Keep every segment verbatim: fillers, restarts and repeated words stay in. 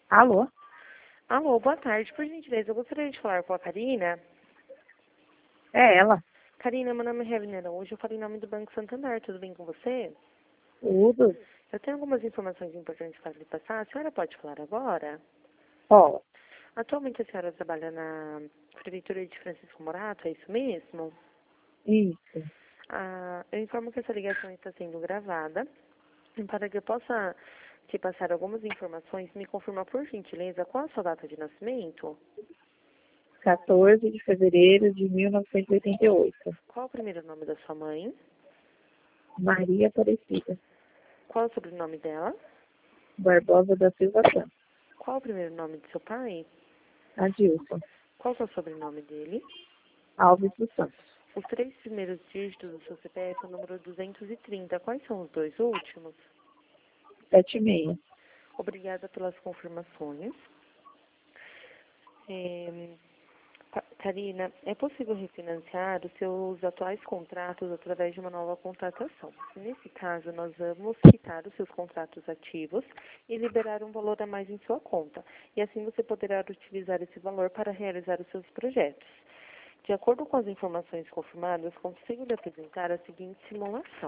Alô? Alô, boa tarde. Por gentileza, eu gostaria de falar com a Karina. É ela. Karina, meu nome é Reverenda. Hoje eu falei em nome do Banco Santander. Tudo bem com você? Tudo? Eu tenho algumas informações importantes para lhe passar. A senhora pode falar agora? Ó, Atualmente a senhora trabalha na Prefeitura de Francisco Morato, é isso mesmo? isso. Ah, eu informo que essa ligação está sendo gravada. E para que eu possa te passar algumas informações, me confirma por gentileza qual a sua data de nascimento? quatorze de fevereiro de mil novecentos e oitenta e oito. Qual o primeiro nome da sua mãe? Maria Aparecida. Qual o sobrenome dela? Barbosa da Silva Santos. Qual o primeiro nome de seu pai? Adilson. Qual que é o sobrenome dele? Alves dos Santos. Os três primeiros dígitos do seu C P F é o número duzentos e trinta. Quais são os dois últimos? Sete e meia. Obrigada pelas confirmações. É, Ca- Karina, é possível refinanciar os seus atuais contratos através de uma nova contratação. Nesse caso, nós vamos quitar os seus contratos ativos e liberar um valor a mais em sua conta. E assim você poderá utilizar esse valor para realizar os seus projetos. De acordo com as informações confirmadas, consigo lhe apresentar a seguinte simulação.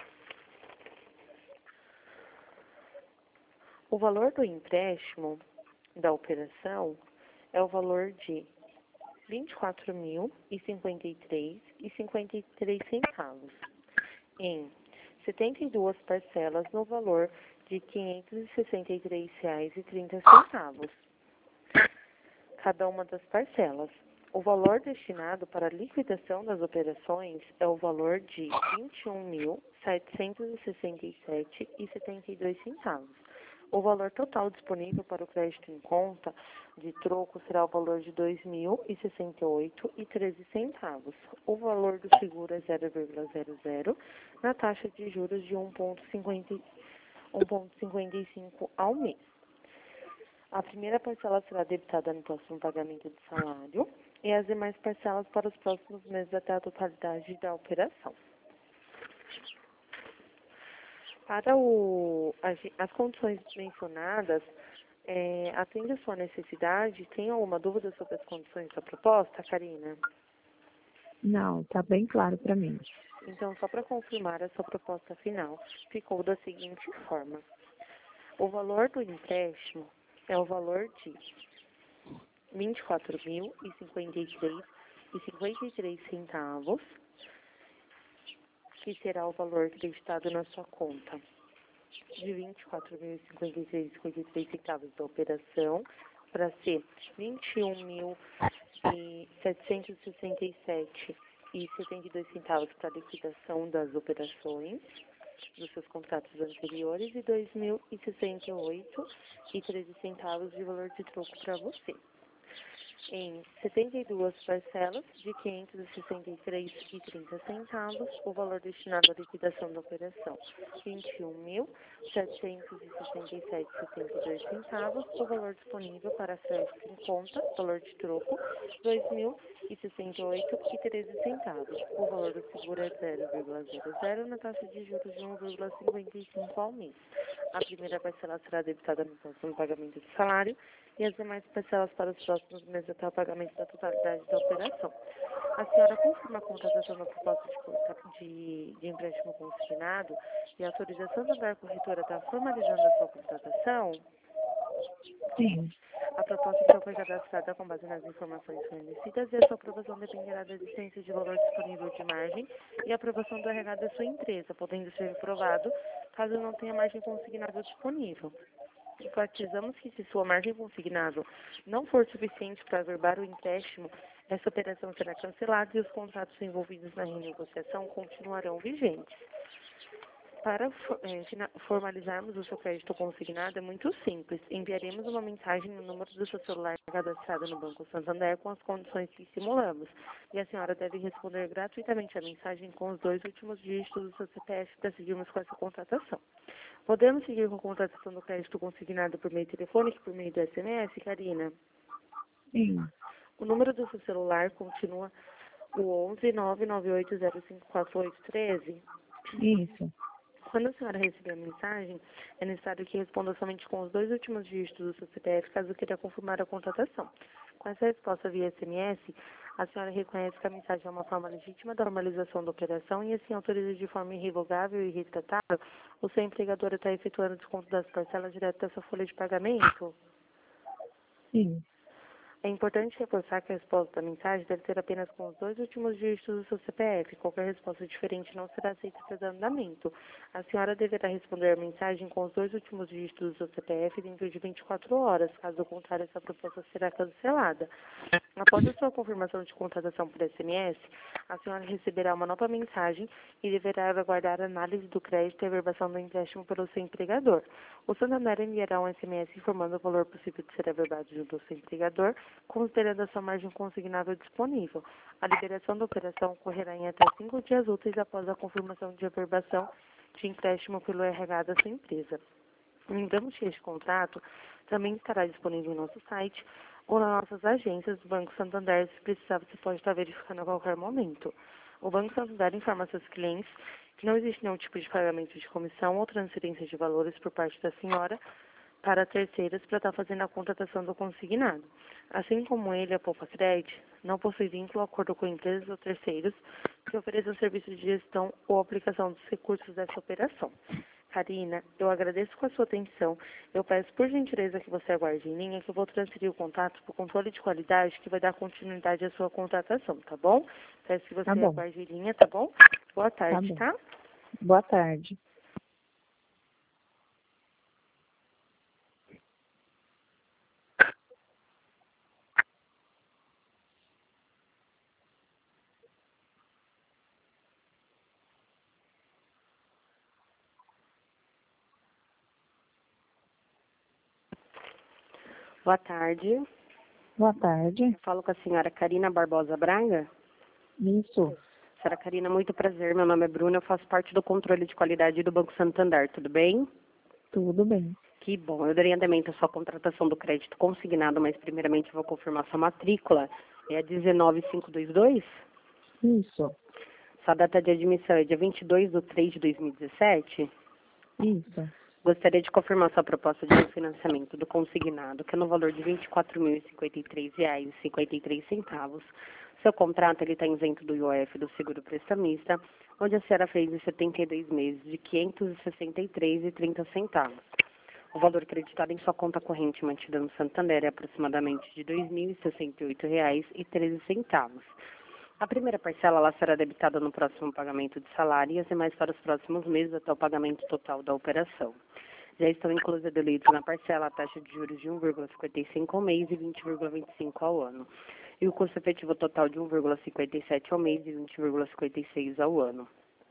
O valor do empréstimo da operação é o valor de vinte e quatro mil e cinquenta e três e cinquenta e três centavos em setenta e duas parcelas no valor de quinhentos e sessenta e três reais e trinta centavos cada uma das parcelas. O valor destinado para a liquidação das operações é o valor de vinte e um mil setecentos e sessenta e sete reais e setenta e dois centavos. O valor total disponível para o crédito em conta de troco será o valor de dois mil e sessenta e oito reais e treze centavos. O valor do seguro é zero vírgula zero zero na taxa de juros de um vírgula cinquenta e cinco ao mês. A primeira parcela será debitada no próximo pagamento de salário e as demais parcelas para os próximos meses até a totalidade da operação. Para o, as, as condições mencionadas, é, atende a sua necessidade? Tem alguma dúvida sobre as condições da proposta, Karina? Não, tá bem claro para mim. Então, só para confirmar, a sua proposta final ficou da seguinte forma. O valor do empréstimo é o valor de vinte e quatro mil e cinquenta e três reais e cinquenta e três centavos, que será o valor creditado na sua conta de vinte e quatro mil e cinquenta e três reais e cinquenta e três centavos da operação, para ser vinte e um mil setecentos e sessenta e sete reais e setenta e dois centavos para a liquidação das operações dos seus contratos anteriores e dois mil e sessenta e oito reais e treze centavos de valor de troco para você. Em setenta e duas parcelas de quinhentos e sessenta e três reais e trinta centavos, o valor destinado à liquidação da operação, vinte e um mil setecentos e sessenta e sete reais e setenta e dois centavos, o valor disponível para crédito em conta, valor de troco, dois mil e sessenta e oito reais e treze centavos. O valor do seguro é zero vírgula zero zero na taxa de juros de um vírgula cinquenta e cinco ao mês. A primeira parcela será debitada no próximo pagamento de salário e as demais parcelas para os próximos meses até o pagamento da totalidade da operação. A senhora confirma a contratação da proposta de, conta- de, de empréstimo consignado e a autorização da corretora está formalizando a sua contratação? Sim. A proposta então foi cadastrada com base nas informações fornecidas e a sua aprovação dependerá da existência de valor disponível de margem e a aprovação do R H da sua empresa, podendo ser aprovado caso não tenha margem consignada disponível. Enfatizamos que se sua margem consignável não for suficiente para averbar o empréstimo, essa operação será cancelada e os contratos envolvidos na renegociação continuarão vigentes. Para eh, fina- formalizarmos o seu crédito consignado é muito simples. Enviaremos uma mensagem no número do seu celular cadastrado no Banco Santander com as condições que simulamos. E a senhora deve responder gratuitamente a mensagem com os dois últimos dígitos do seu C P F para seguirmos com essa contratação. Podemos seguir com a contratação do crédito consignado por meio telefônico e por meio do S M S, Karina? Sim. O número do seu celular continua o onze nove nove oito zero cinco quatro oito um três. Isso. Quando a senhora receber a mensagem, é necessário que responda somente com os dois últimos dígitos do seu C P F, caso queira confirmar a contratação. Com essa resposta via S M S, a senhora reconhece que a mensagem é uma forma legítima da normalização da operação e assim autoriza de forma irrevogável e irretratável o seu empregador a estar efetuando o desconto das parcelas direto da sua folha de pagamento. Sim. É importante reforçar que a resposta da mensagem deve ser apenas com os dois últimos dígitos do seu C P F. Qualquer resposta diferente não será aceita pelo andamento. A senhora deverá responder a mensagem com os dois últimos dígitos do seu C P F dentro de vinte e quatro horas. Caso contrário, essa proposta será cancelada. Após a sua confirmação de contratação por S M S, a senhora receberá uma nova mensagem e deverá aguardar a análise do crédito e averbação do empréstimo pelo seu empregador. O Santander enviará um S M S informando o valor possível de ser averbado junto ao seu empregador, considerando a sua margem consignável disponível. A liberação da operação ocorrerá em até cinco dias úteis após a confirmação de averbação de empréstimo pelo R H da sua empresa. Lembramos que este contrato também estará disponível em nosso site ou nas nossas agências do Banco Santander. Se precisar, você pode estar verificando a qualquer momento. O Banco Santander informa seus clientes que não existe nenhum tipo de pagamento de comissão ou transferência de valores por parte da senhora para terceiros para estar fazendo a contratação do consignado. Assim como ele, a Poupa Credit não possui vínculo ou acordo com empresas ou terceiros que ofereçam serviço de gestão ou aplicação dos recursos dessa operação. Karina, eu agradeço com a sua atenção. Eu peço por gentileza que você aguarde em linha, que eu vou transferir o contato para o controle de qualidade, que vai dar continuidade à sua contratação, tá bom? Peço que você Tá bom. aguarde em linha, tá bom? Boa Tá tarde, bom. tá? Boa tarde. Boa tarde. Boa tarde. Eu falo com a senhora Karina Barbosa Braga. Isso. Senhora Karina, muito prazer. Meu nome é Bruna. Eu faço parte do controle de qualidade do Banco Santander. Tudo bem? Tudo bem. Que bom. Eu darei andamento à sua contratação do crédito consignado, mas primeiramente eu vou confirmar sua matrícula. É a dezenove mil quinhentos e vinte e dois? Isso. Sua data de admissão é dia vinte e dois de três de dois mil e dezessete? Isso. Gostaria de confirmar sua proposta de refinanciamento do consignado, que é no valor de vinte e quatro mil e cinquenta e três reais e cinquenta e três centavos. Seu contrato está isento do I O F do seguro prestamista, onde a senhora fez em setenta e dois meses de quinhentos e sessenta e três reais e trinta centavos. O valor acreditado em sua conta corrente mantida no Santander é aproximadamente de dois mil e sessenta e oito reais e treze centavos. A primeira parcela ela será debitada no próximo pagamento de salário e as demais para os próximos meses até o pagamento total da operação. Já estão inclusas delitos na parcela a taxa de juros de um vírgula cinquenta e cinco ao mês e vinte vírgula vinte e cinco ao ano. E o custo efetivo total de um vírgula cinquenta e sete ao mês e vinte vírgula cinquenta e seis ao ano.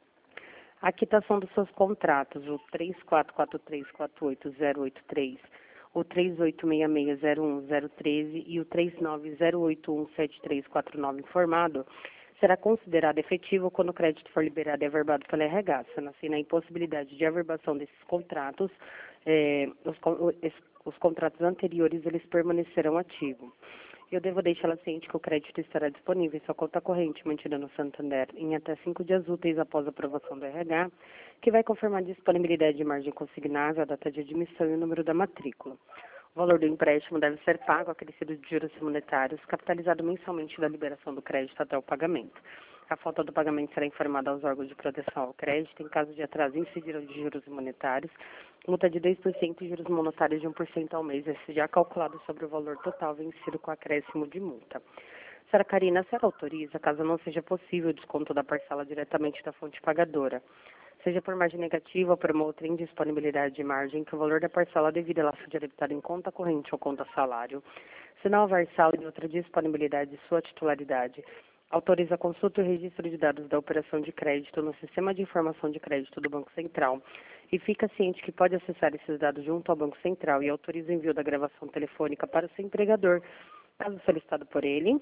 A quitação dos seus contratos, o três quatro quatro três quatro oito zero oito três, o três oito seis seis zero um zero um três e o três nove zero oito um sete três quatro nove informado, será considerado efetivo quando o crédito for liberado e averbado pela R H, sendo assim na impossibilidade de averbação desses contratos, eh, os, os contratos anteriores eles permanecerão ativos. Eu devo deixá-la ciente que o crédito estará disponível em sua conta corrente mantida no Santander em até cinco dias úteis após a aprovação do R H, que vai confirmar a disponibilidade de margem consignável, a data de admissão e o número da matrícula. O valor do empréstimo deve ser pago acrescido de juros monetários, capitalizado mensalmente da liberação do crédito até o pagamento. A falta do pagamento será informada aos órgãos de proteção ao crédito. Em caso de atraso, incidirão de juros monetários, multa de dois por cento e juros monetários de um por cento ao mês, esse já calculado sobre o valor total vencido com acréscimo de multa. Senhora Karina, a senhora autoriza, caso não seja possível o desconto da parcela diretamente da fonte pagadora, seja por margem negativa ou por uma outra indisponibilidade de margem, que o valor da parcela devida ela seja debitada em conta corrente ou conta salário, se não houver saldo e outra disponibilidade de sua titularidade, autoriza a consulta e o registro de dados da operação de crédito no Sistema de Informação de Crédito do Banco Central e fica ciente que pode acessar esses dados junto ao Banco Central e autoriza o envio da gravação telefônica para o seu empregador, caso solicitado por ele.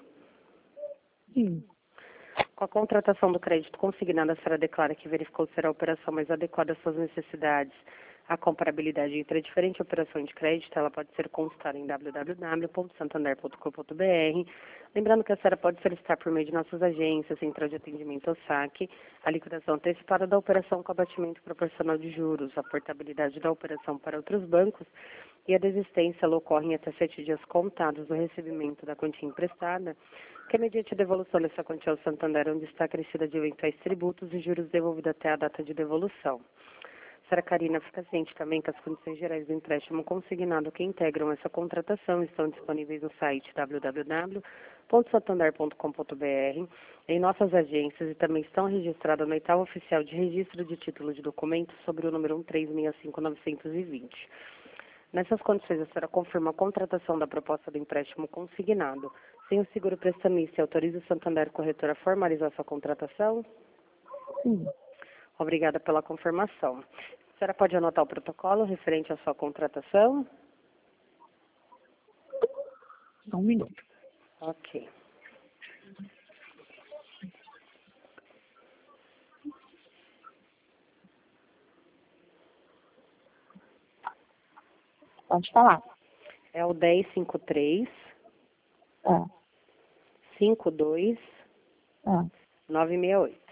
Sim. Com a contratação do crédito consignado, a senhora declara que verificou ser a operação mais adequada às suas necessidades, A comparabilidade entre a diferente operação de crédito, ela pode ser consultada em w w w ponto santander ponto com ponto b r. Lembrando que a senhora pode solicitar por meio de nossas agências, central de atendimento ou saque, a liquidação antecipada da operação com abatimento proporcional de juros, a portabilidade da operação para outros bancos e a desistência ela ocorre em até sete dias contados do recebimento da quantia emprestada, que é mediante a devolução dessa quantia ao Santander, onde está acrescida de eventuais tributos e juros devolvidos até a data de devolução. Senhora Karina, fica ciente também que as condições gerais do empréstimo consignado que integram essa contratação estão disponíveis no site w w w ponto santander ponto com ponto b r, em nossas agências e também estão registradas na oitava oficial de registro de título de documentos sobre o número um três seis cinco nove dois zero. Nessas condições, a senhora confirma a contratação da proposta do empréstimo consignado sem o seguro prestamista e autoriza o Santander Corretora a formalizar sua contratação? Sim. Obrigada pela confirmação. A senhora pode anotar o protocolo referente à sua contratação? Só um minuto. Ok. Pode falar. É o dez cinco três, Ah, cinco dois, ah. nove seis oito.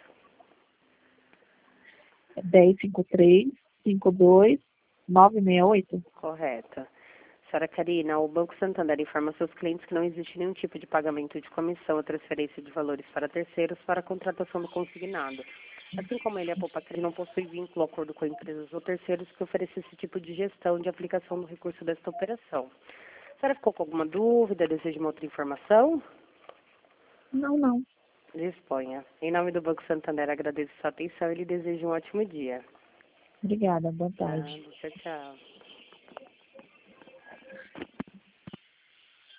dez cinco três, cinco dois, nove seis oito? Correta. Senhora Karina, o Banco Santander informa seus clientes que não existe nenhum tipo de pagamento de comissão ou transferência de valores para terceiros para a contratação do consignado. Assim como ele, a Poupatrem não possui vínculo ou acordo com empresas ou terceiros que ofereçam esse tipo de gestão de aplicação do recurso desta operação. A senhora ficou com alguma dúvida, deseja uma outra informação? Não, não. Disponha. Em nome do Banco Santander, agradeço sua atenção e lhe desejo um ótimo dia. Obrigada, boa tarde. Ah, tchau, tchau.